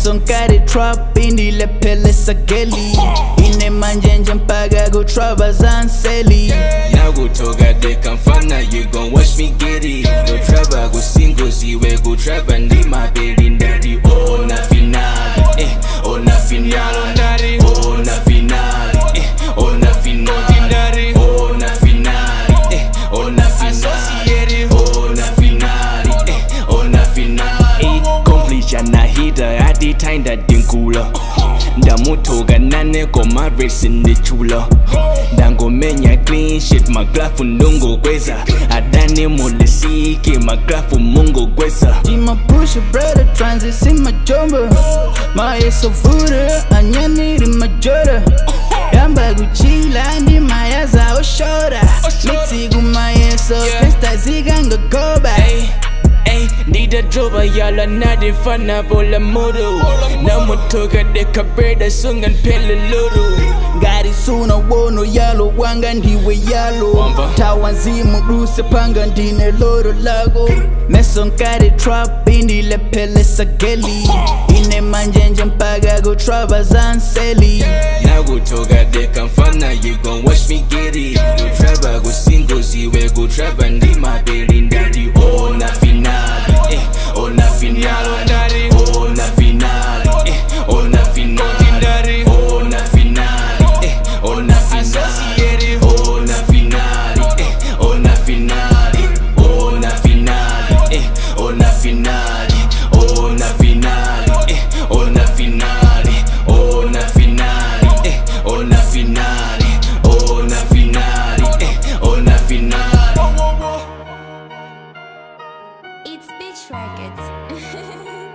Mesonkari trap indile pele sageli Ine manjenje mpaga go traba zanseli Nakutoka dekamfana you gon' watch me get it Go traba go single siwe go traba ndi mabeli ndari Oh na finale, oh na finale Oh na finale, oh na finale Oh na finale, oh na finale Oh na finale, oh na finale Completion na hita ati tainda dinkula Ndamutoka nane koma racing the chula Ndangomenya clean shit maglafu ndungo kweza Adani mulisiki maglafu mungo kweza Jima push brother transit in my jumper My so fuda anyaniri majora Yamba guchila ndi mayaza oshora Mixi gumayeso Krista ziganga goba Need a droba yala nadi fana bola modo Namutoka deka breda sungan pele loro Gari suna wono yalo wanga ndiwe yalo Tawanzimu duse panga ndine loro lago Mesonkari trap indile pele sageli Ine manjenje mpaga go traba zanseli Nakutoka dekamfana you gon' watch me get it Go traba go single siwe go traba ndi mabeli ndari Oh na finale, oh na finale Oh na finale, oh na finale Oh na finale, oh na finale Oh na finale, oh na finale Oh na finale, oh na finale Oh na finale, oh na finale Oh na finale, oh na finale Oh na finale, oh na finale It's Bitch Records.